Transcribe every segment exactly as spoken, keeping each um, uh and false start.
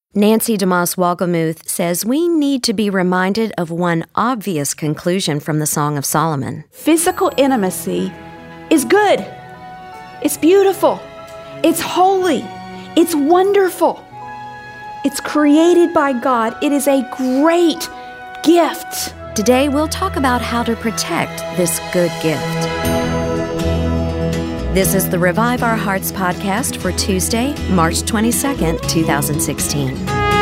Nancy DeMoss Wolgemuth says we need to be reminded of one obvious conclusion from the Song of Solomon. Physical intimacy is good. It's beautiful. It's holy. It's wonderful. It's created by God. It is a great gift. Today we'll talk about how to protect this good gift. This is the Revive Our Hearts podcast for Tuesday, March twenty-second, twenty sixteen.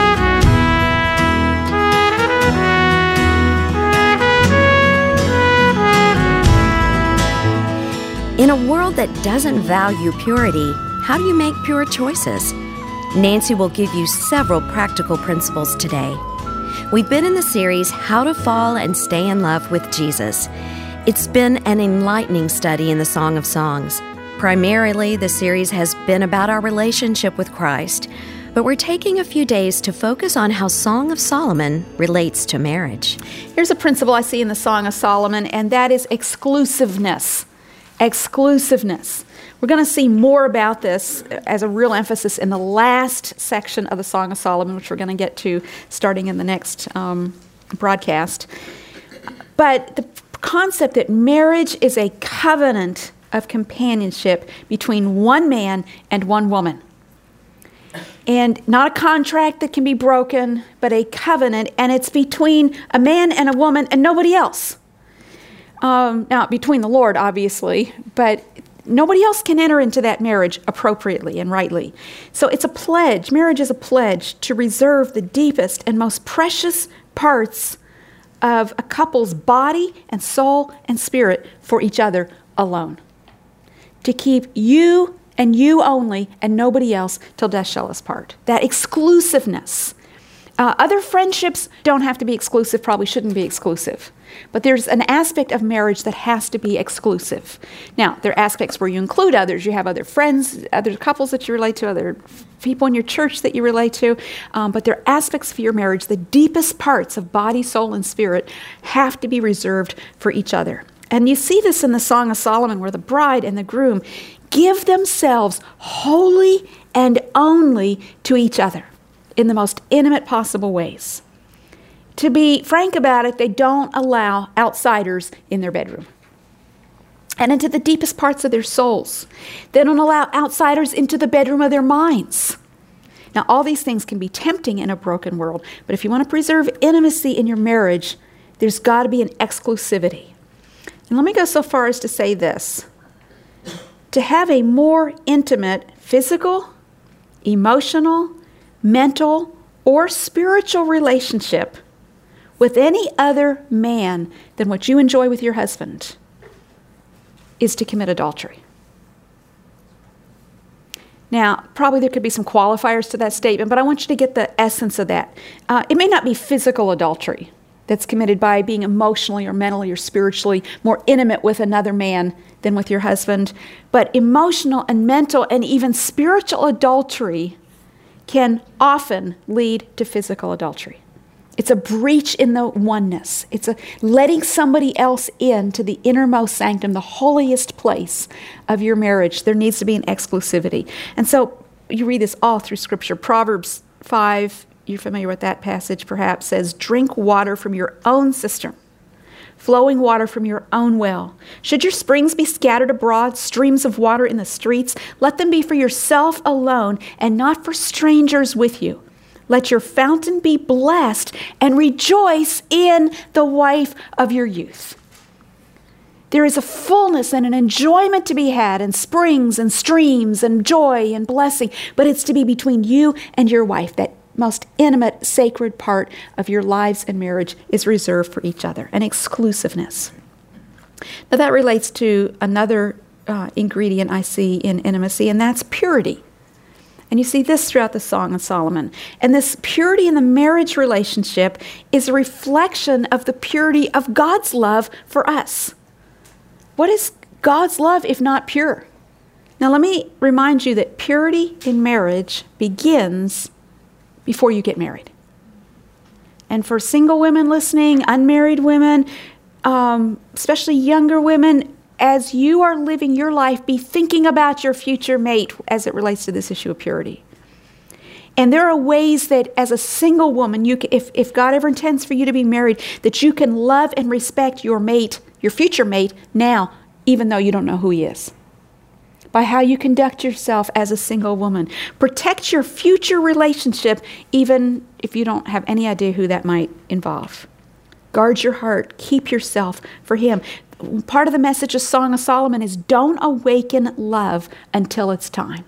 In a world that doesn't value purity, how do you make pure choices? Nancy will give you several practical principles today. We've been in the series, How to Fall and Stay in Love with Jesus. It's been an enlightening study in the Song of Songs. Primarily, the series has been about our relationship with Christ, but we're taking a few days to focus on how Song of Solomon relates to marriage. Here's a principle I see in the Song of Solomon, and that is exclusiveness. Exclusiveness. We're going to see more about this as a real emphasis in the last section of the Song of Solomon, which we're going to get to starting in the next um, broadcast. But the concept that marriage is a covenant of companionship between one man and one woman. And not a contract that can be broken, but a covenant, and it's between a man and a woman and nobody else. Um, now, between the Lord, obviously, but nobody else can enter into that marriage appropriately and rightly. So it's a pledge. Marriage is a pledge to reserve the deepest and most precious parts of a couple's body and soul and spirit for each other alone. To keep you and you only and nobody else till death shall us part. That exclusiveness. Uh, other friendships don't have to be exclusive, probably shouldn't be exclusive. But there's an aspect of marriage that has to be exclusive. Now, there are aspects where you include others. You have other friends, other couples that you relate to, other people in your church that you relate to. Um, but there are aspects of your marriage, the deepest parts of body, soul, and spirit have to be reserved for each other. And you see this in the Song of Solomon, where the bride and the groom give themselves wholly and only to each other in the most intimate possible ways. To be frank about it, they don't allow outsiders in their bedroom and into the deepest parts of their souls. They don't allow outsiders into the bedroom of their minds. Now, all these things can be tempting in a broken world, but if you want to preserve intimacy in your marriage, there's got to be an exclusivity. And let me go so far as to say this. To have a more intimate physical, emotional, mental, or spiritual relationship with any other man than what you enjoy with your husband is to commit adultery. Now, probably there could be some qualifiers to that statement, but I want you to get the essence of that. Uh, it may not be physical adultery that's committed by being emotionally or mentally or spiritually more intimate with another man than with your husband, but emotional and mental and even spiritual adultery can often lead to physical adultery. It's a breach in the oneness. It's a letting somebody else into the innermost sanctum, the holiest place of your marriage. There needs to be an exclusivity. And so you read this all through Scripture. Proverbs five, you're familiar with that passage perhaps, says, drink water from your own cistern, flowing water from your own well. Should your springs be scattered abroad, streams of water in the streets, let them be for yourself alone and not for strangers with you. Let your fountain be blessed and rejoice in the wife of your youth. There is a fullness and an enjoyment to be had in springs and streams and joy and blessing, but it's to be between you and your wife. That most intimate, sacred part of your lives and marriage is reserved for each other, an exclusiveness. Now that relates to another uh, ingredient I see in intimacy, and that's purity. And you see this throughout the Song of Solomon. And this purity in the marriage relationship is a reflection of the purity of God's love for us. What is God's love if not pure? Now let me remind you that purity in marriage begins before you get married. And for single women listening, unmarried women, um, especially younger women, as you are living your life, be thinking about your future mate as it relates to this issue of purity. And there are ways that as a single woman, you can, if, if God ever intends for you to be married, that you can love and respect your mate, your future mate, now, even though you don't know who he is. By how you conduct yourself as a single woman. Protect your future relationship, even if you don't have any idea who that might involve. Guard your heart. Keep yourself for him. Part of the message of Song of Solomon is don't awaken love until it's time.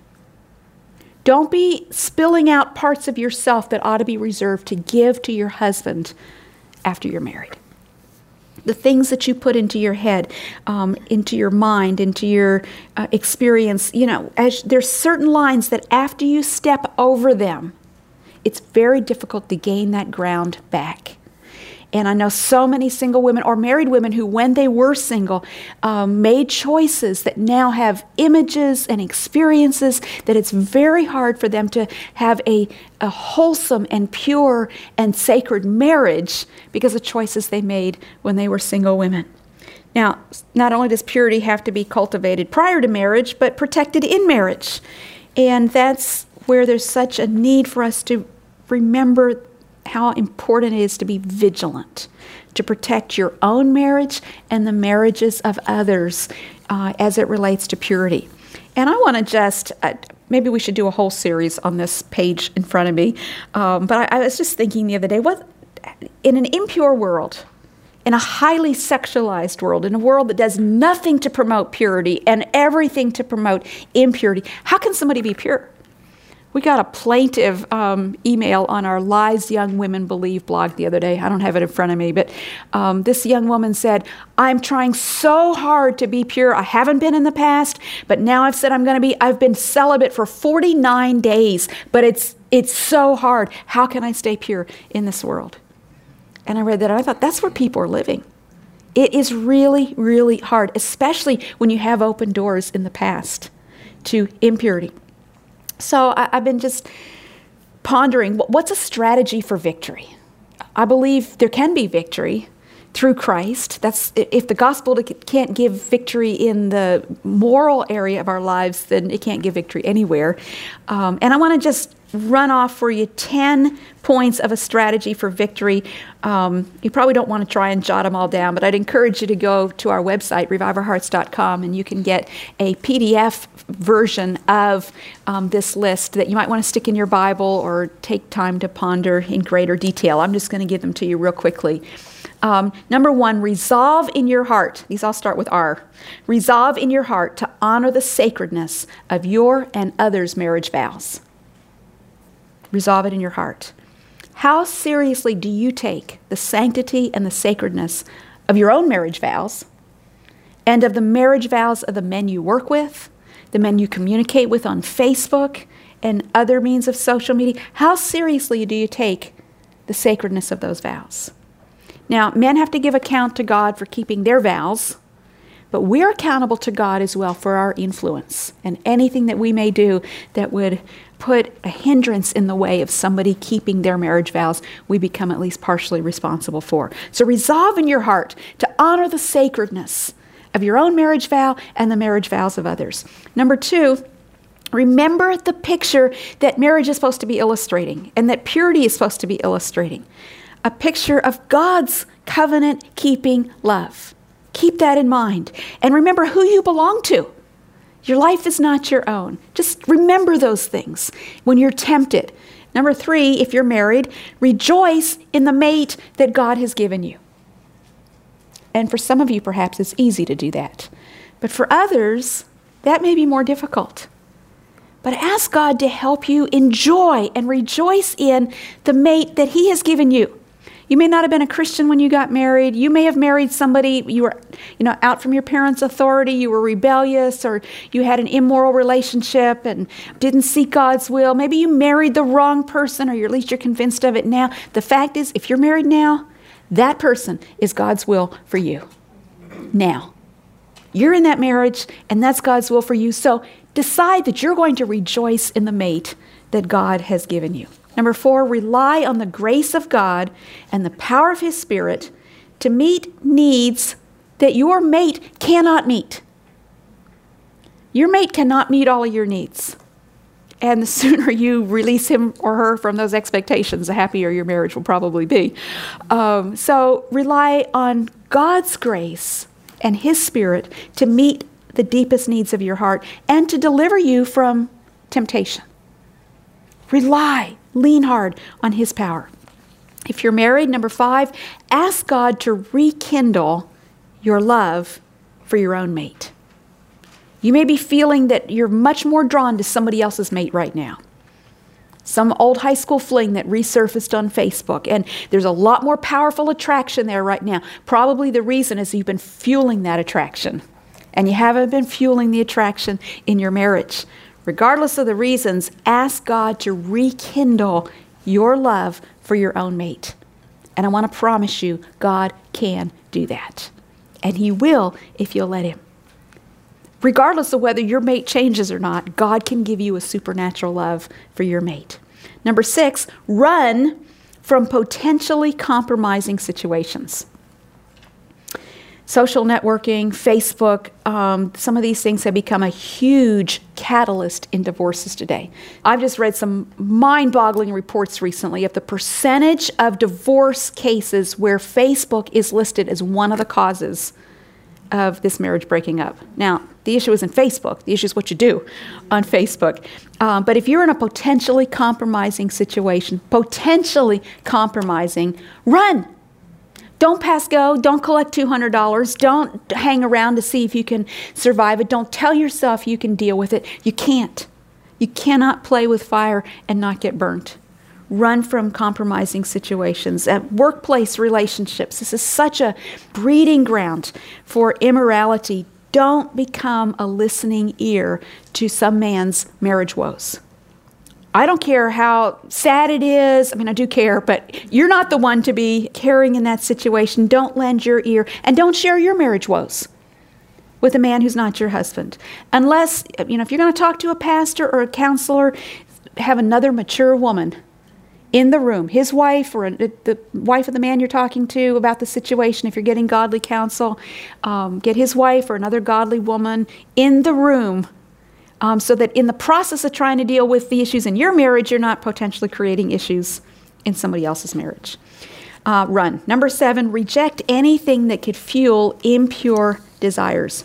Don't be spilling out parts of yourself that ought to be reserved to give to your husband after you're married. The things that you put into your head, um, into your mind, into your uh, experience, you know, as there's certain lines that after you step over them, it's very difficult to gain that ground back. And I know so many single women or married women who, when they were single, um, made choices that now have images and experiences that it's very hard for them to have a, a wholesome and pure and sacred marriage because of choices they made when they were single women. Now, not only does purity have to be cultivated prior to marriage, but protected in marriage. And that's where there's such a need for us to remember how important it is to be vigilant, to protect your own marriage and the marriages of others uh, as it relates to purity. And I want to just, uh, maybe we should do a whole series on this page in front of me, um, but I, I was just thinking the other day, what in an impure world, in a highly sexualized world, in a world that does nothing to promote purity and everything to promote impurity, how can somebody be pure? We got a plaintive um, email on our Lies Young Women Believe blog the other day. I don't have it in front of me, but um, this young woman said, I'm trying so hard to be pure. I haven't been in the past, but now I've said I'm going to be. I've been celibate for forty-nine days, but it's it's so hard. How can I stay pure in this world? And I read that and I thought, that's where people are living. It is really, really hard, especially when you have open doors in the past to impurity. So I, I've been just pondering, what's a strategy for victory? I believe there can be victory through Christ. That's if the gospel can't give victory in the moral area of our lives, then it can't give victory anywhere. Um, and I want to just run off for you ten points of a strategy for victory. Um, you probably don't want to try and jot them all down, but I'd encourage you to go to our website, revive our hearts dot com, and you can get a P D F version of um, this list that you might want to stick in your Bible or take time to ponder in greater detail. I'm just going to give them to you real quickly. Um, number one, resolve in your heart. These all start with R. Resolve in your heart to honor the sacredness of your and others' marriage vows. Resolve it in your heart. How seriously do you take the sanctity and the sacredness of your own marriage vows and of the marriage vows of the men you work with, the men you communicate with on Facebook and other means of social media? How seriously do you take the sacredness of those vows? Now, men have to give account to God for keeping their vows, but we're accountable to God as well for our influence and anything that we may do that would put a hindrance in the way of somebody keeping their marriage vows, we become at least partially responsible for. So resolve in your heart to honor the sacredness of your own marriage vow and the marriage vows of others. Number two, remember the picture that marriage is supposed to be illustrating and that purity is supposed to be illustrating. A picture of God's covenant-keeping love. Keep that in mind. And remember who you belong to. Your life is not your own. Just remember those things when you're tempted. Number three, if you're married, rejoice in the mate that God has given you. And for some of you, perhaps it's easy to do that. But for others, that may be more difficult. But ask God to help you enjoy and rejoice in the mate that He has given you. You may not have been a Christian when you got married. You may have married somebody, you were, you know, out from your parents' authority, you were rebellious, or you had an immoral relationship and didn't seek God's will. Maybe you married the wrong person, or at least you're convinced of it now. The fact is, if you're married now, that person is God's will for you. Now, you're in that marriage, and that's God's will for you. So decide that you're going to rejoice in the mate that God has given you. Number four, rely on the grace of God and the power of His Spirit to meet needs that your mate cannot meet. Your mate cannot meet all of your needs. And the sooner you release him or her from those expectations, the happier your marriage will probably be. Um, so rely on God's grace and His Spirit to meet the deepest needs of your heart and to deliver you from temptation. Rely, lean hard on His power. If you're married, number five, ask God to rekindle your love for your own mate. You may be feeling that you're much more drawn to somebody else's mate right now. Some old high school fling that resurfaced on Facebook, and there's a lot more powerful attraction there right now. Probably the reason is you've been fueling that attraction, and you haven't been fueling the attraction in your marriage. Regardless of the reasons, ask God to rekindle your love for your own mate. And I want to promise you, God can do that. And He will if you'll let Him. Regardless of whether your mate changes or not, God can give you a supernatural love for your mate. Number six, run from potentially compromising situations. Social networking, Facebook, um, some of these things have become a huge catalyst in divorces today. I've just read some mind-boggling reports recently of the percentage of divorce cases where Facebook is listed as one of the causes of this marriage breaking up. Now, the issue isn't Facebook. The issue is what you do on Facebook. Um, but if you're in a potentially compromising situation, potentially compromising, run. Don't pass go. Don't collect two hundred dollars. Don't hang around to see if you can survive it. Don't tell yourself you can deal with it. You can't. You cannot play with fire and not get burnt. Run from compromising situations. At workplace relationships, this is such a breeding ground for immorality. Don't become a listening ear to some man's marriage woes. I don't care how sad it is. I mean, I do care, but you're not the one to be caring in that situation. Don't lend your ear, and don't share your marriage woes with a man who's not your husband. Unless, you know, if you're going to talk to a pastor or a counselor, have another mature woman in the room, his wife or the wife of the man you're talking to about the situation. If you're getting godly counsel, um, get his wife or another godly woman in the room um, so that in the process of trying to deal with the issues in your marriage, you're not potentially creating issues in somebody else's marriage. Uh, run. Number seven, reject anything that could fuel impure desires.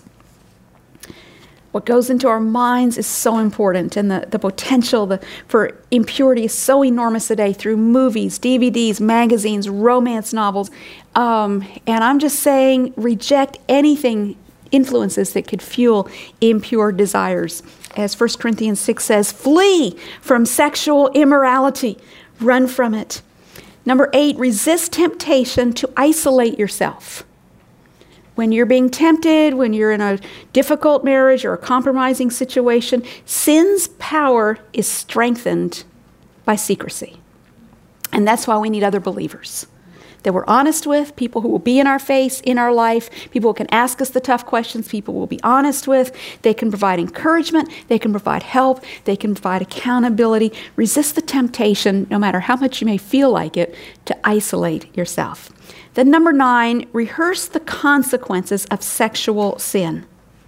What goes into our minds is so important, and the, the potential the, for impurity is so enormous today through movies, D V Ds, magazines, romance novels. Um, and I'm just saying, reject anything, influences that could fuel impure desires. As First Corinthians six says, flee from sexual immorality. Run from it. Number eight, resist temptation to isolate yourself. When you're being tempted, when you're in a difficult marriage or a compromising situation, sin's power is strengthened by secrecy. And that's why we need other believers that we're honest with, people who will be in our face, in our life, people who can ask us the tough questions, people we'll be honest with. They can provide encouragement, they can provide help, they can provide accountability. Resist the temptation, no matter how much you may feel like it, to isolate yourself. Then number nine, rehearse the consequences of sexual sin.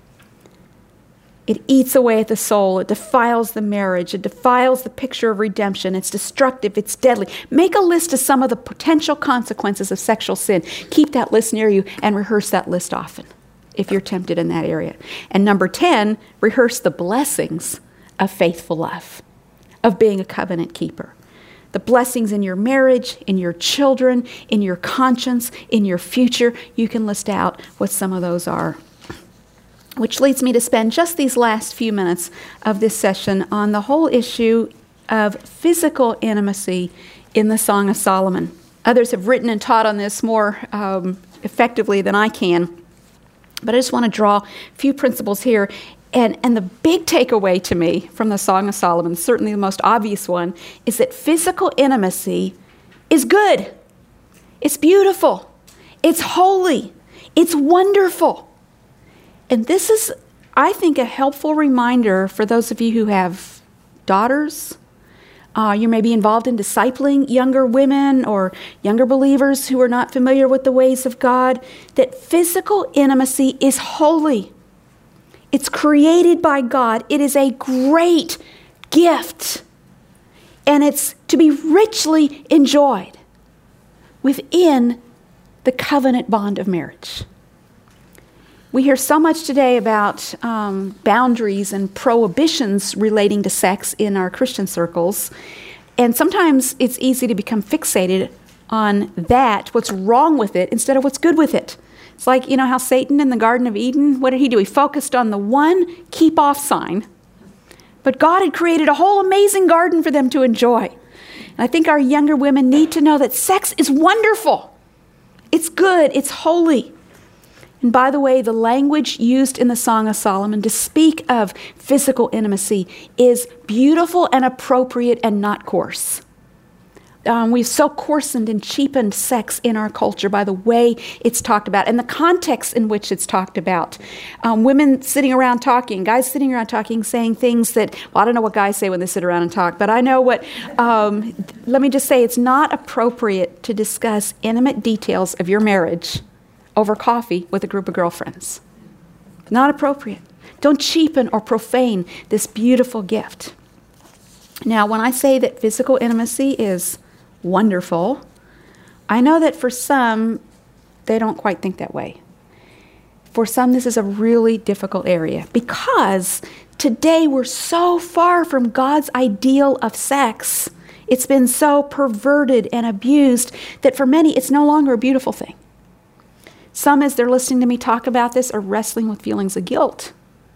It eats away at the soul. It defiles the marriage. It defiles the picture of redemption. It's destructive. It's deadly. Make a list of some of the potential consequences of sexual sin. Keep that list near you and rehearse that list often if you're tempted in that area. And number ten, rehearse the blessings of faithful love, of being a covenant keeper. The blessings in your marriage, in your children, in your conscience, in your future. You can list out what some of those are. Which leads me to spend just these last few minutes of this session on the whole issue of physical intimacy in the Song of Solomon. Others have written and taught on this more um, effectively than I can. But I just want to draw a few principles here. And, and the big takeaway to me from the Song of Solomon, certainly the most obvious one, is that physical intimacy is good. It's beautiful. It's holy. It's wonderful. And this is, I think, a helpful reminder for those of you who have daughters. Uh, you may be involved in discipling younger women or younger believers who are not familiar with the ways of God, that physical intimacy is holy. It's created by God. It is a great, gift, and it's to be richly enjoyed within the covenant bond of marriage. We hear so much today about um, boundaries and prohibitions relating to sex in our Christian circles, and sometimes it's easy to become fixated on that, what's wrong with it, instead of what's good with it. It's like, you know, how Satan in the Garden of Eden, what did he do? He focused on the one keep off sign, but God had created a whole amazing garden for them to enjoy. And I think our younger women need to know that sex is wonderful. It's good. It's holy. And by the way, the language used in the Song of Solomon to speak of physical intimacy is beautiful and appropriate and not coarse. Um, we've so coarsened and cheapened sex in our culture by the way it's talked about and the context in which it's talked about. Um, women sitting around talking, guys sitting around talking, saying things that, well, I don't know what guys say when they sit around and talk, but I know what, um, let me just say, it's not appropriate to discuss intimate details of your marriage over coffee with a group of girlfriends. Not appropriate. Don't cheapen or profane this beautiful gift. Now, when I say that physical intimacy is wonderful, I know that for some, they don't quite think that way. For some, this is a really difficult area because today we're so far from God's ideal of sex. It's been so perverted and abused that for many, it's no longer a beautiful thing. Some, as they're listening to me talk about this, are wrestling with feelings of guilt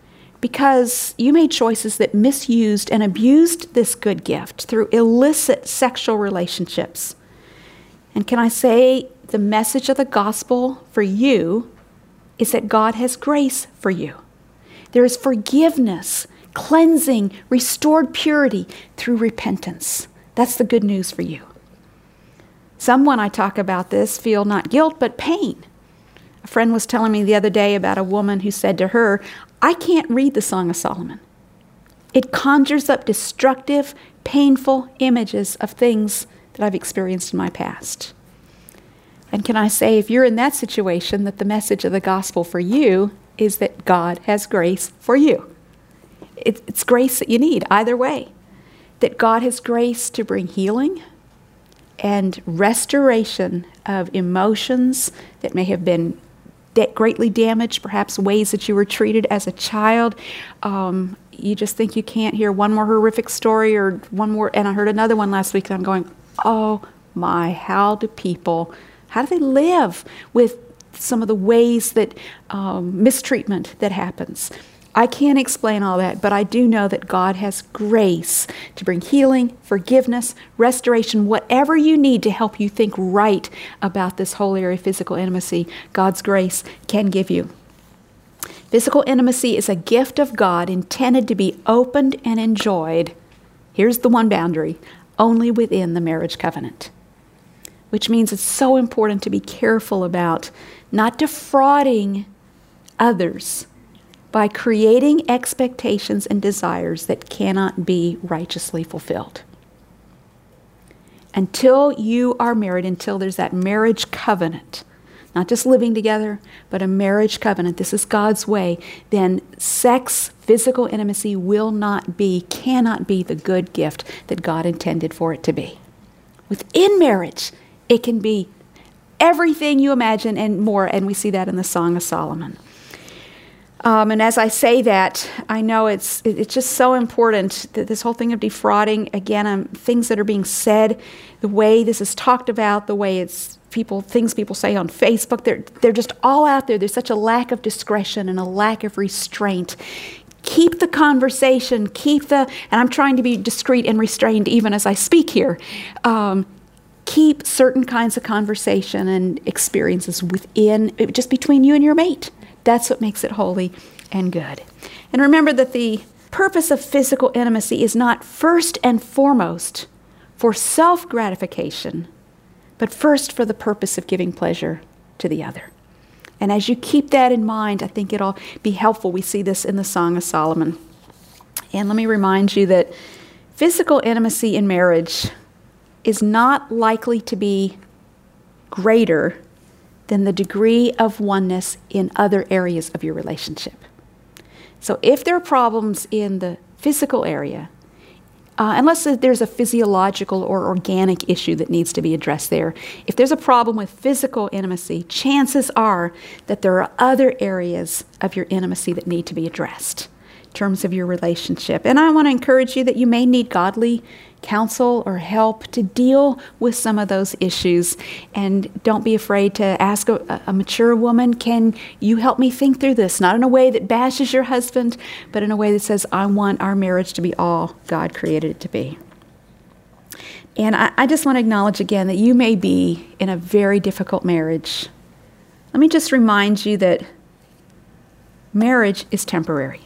because you made choices that misused and abused this good gift through illicit sexual relationships. And can I say the message of the gospel for you is that God has grace for you. There is forgiveness, cleansing, restored purity through repentance. That's the good news for you. Some, when I talk about this, feel not guilt, but pain. A friend was telling me the other day about a woman who said to her, I can't read the Song of Solomon. It conjures up destructive, painful images of things that I've experienced in my past. And can I say, if you're in that situation, that the message of the gospel for you is that God has grace for you. It's grace that you need either way. That God has grace to bring healing and restoration of emotions that may have been greatly damaged, perhaps ways that you were treated as a child. Um, you just think you can't hear one more horrific story or one more, and I heard another one last week and I'm going, oh my, how do people, how do they live with some of the ways that um, mistreatment that happens? I can't explain all that, but I do know that God has grace to bring healing, forgiveness, restoration, whatever you need to help you think right about this whole area of physical intimacy. God's grace can give you. Physical intimacy is a gift of God intended to be opened and enjoyed. Here's the one boundary, only within the marriage covenant, which means it's so important to be careful about not defrauding others by creating expectations and desires that cannot be righteously fulfilled. Until you are married, until there's that marriage covenant, not just living together, but a marriage covenant, this is God's way, then sex, physical intimacy will not be, cannot be the good gift that God intended for it to be. Within marriage, it can be everything you imagine and more, and we see that in the Song of Solomon. Um, and as I say that, I know it's it's just so important that this whole thing of defrauding, again, um, things that are being said, the way this is talked about, the way it's people, things people say on Facebook, they're they're just all out there. There's such a lack of discretion and a lack of restraint. Keep the conversation, keep the, and I'm trying to be discreet and restrained even as I speak here. Um, keep certain kinds of conversation and experiences within, just between you and your mate. That's what makes it holy and good. And remember that the purpose of physical intimacy is not first and foremost for self-gratification, but first for the purpose of giving pleasure to the other. And as you keep that in mind, I think it'll be helpful. We see this in the Song of Solomon. And let me remind you that physical intimacy in marriage is not likely to be greater than the degree of oneness in other areas of your relationship. So if there are problems in the physical area, Uh, unless there's a physiological or organic issue that needs to be addressed there. If there's a problem with physical intimacy, chances are that there are other areas of your intimacy that need to be addressed in terms of your relationship. And I want to encourage you that you may need godly counsel or help to deal with some of those issues. And don't be afraid to ask a, a mature woman, can you help me think through this? Not in a way that bashes your husband, but in a way that says, I want our marriage to be all God created it to be. And I, I just want to acknowledge again that you may be in a very difficult marriage. Let me just remind you that marriage is temporary.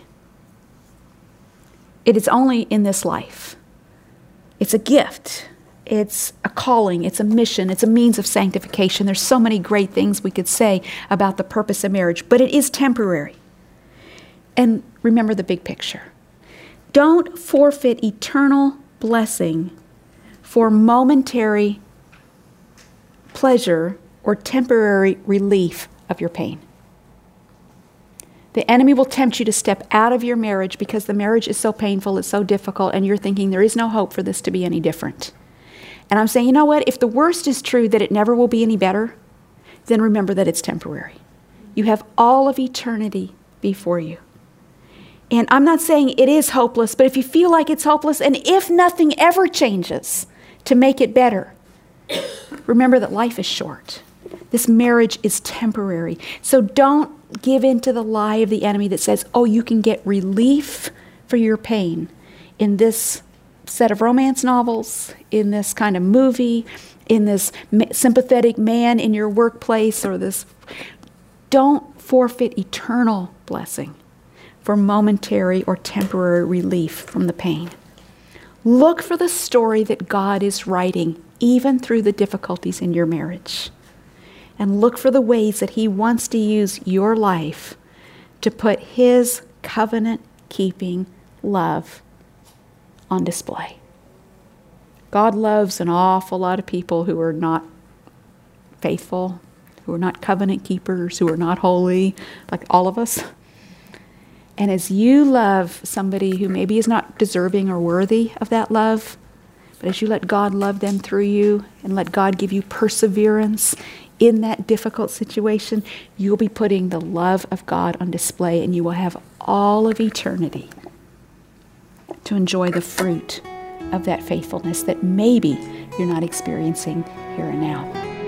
It is only in this life. It's a gift. It's a calling. It's a mission. It's a means of sanctification. There's so many great things we could say about the purpose of marriage, but it is temporary. And remember the big picture. Don't forfeit eternal blessing for momentary pleasure or temporary relief of your pain. The enemy will tempt you to step out of your marriage because the marriage is so painful, it's so difficult, and you're thinking there is no hope for this to be any different. And I'm saying, you know what? If the worst is true, that it never will be any better, then remember that it's temporary. You have all of eternity before you. And I'm not saying it is hopeless, but if you feel like it's hopeless, and if nothing ever changes to make it better, remember that life is short. This marriage is temporary. So don't give in to the lie of the enemy that says, oh, you can get relief for your pain in this set of romance novels, in this kind of movie, in this sympathetic man in your workplace, or this. Don't forfeit eternal blessing for momentary or temporary relief from the pain. Look for the story that God is writing, even through the difficulties in your marriage. And look for the ways that He wants to use your life to put His covenant-keeping love on display. God loves an awful lot of people who are not faithful, who are not covenant keepers, who are not holy, like all of us. And as you love somebody who maybe is not deserving or worthy of that love, but as you let God love them through you and let God give you perseverance in that difficult situation, you'll be putting the love of God on display, and you will have all of eternity to enjoy the fruit of that faithfulness that maybe you're not experiencing here and now.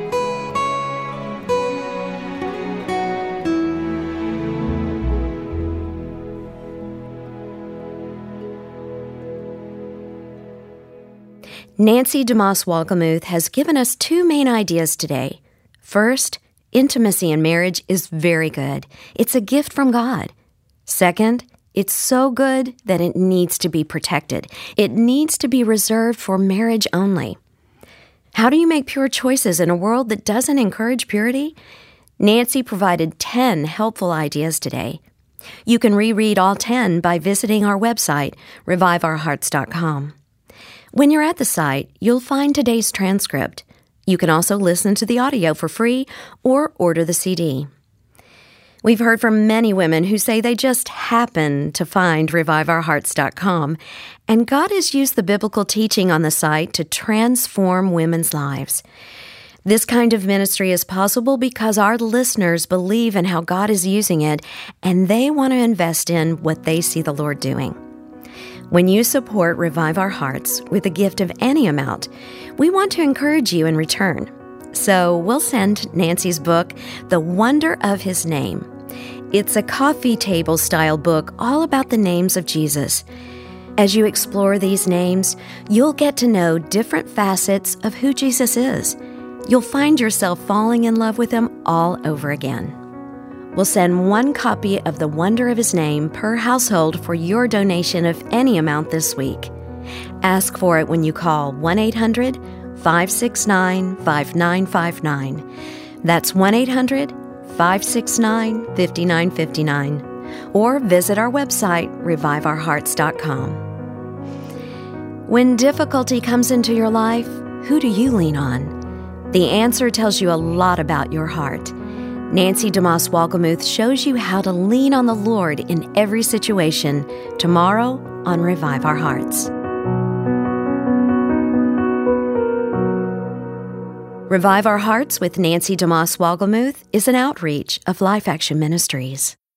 Nancy DeMoss Wolgemuth has given us two main ideas today. First, intimacy in marriage is very good. It's a gift from God. Second, it's so good that it needs to be protected. It needs to be reserved for marriage only. How do you make pure choices in a world that doesn't encourage purity? Nancy provided ten helpful ideas today. You can reread all ten by visiting our website, revive our hearts dot com. When you're at the site, you'll find today's transcript. You can also listen to the audio for free or order the C D. We've heard from many women who say they just happen to find revive our hearts dot com, and God has used the biblical teaching on the site to transform women's lives. This kind of ministry is possible because our listeners believe in how God is using it, and they want to invest in what they see the Lord doing. When you support Revive Our Hearts with a gift of any amount, we want to encourage you in return. So we'll send Nancy's book, The Wonder of His Name. It's a coffee table-style book all about the names of Jesus. As you explore these names, you'll get to know different facets of who Jesus is. You'll find yourself falling in love with Him all over again. We'll send one copy of The Wonder of His Name per household for your donation of any amount this week. Ask for it when you call one eight hundred, five six nine, five nine five nine. That's one eight hundred, five six nine, five nine five nine. Or visit our website, revive our hearts dot com. When difficulty comes into your life, who do you lean on? The answer tells you a lot about your heart. Nancy DeMoss Wolgemuth shows you how to lean on the Lord in every situation tomorrow on Revive Our Hearts. Revive Our Hearts with Nancy DeMoss Wogelmuth is an outreach of Life Action Ministries.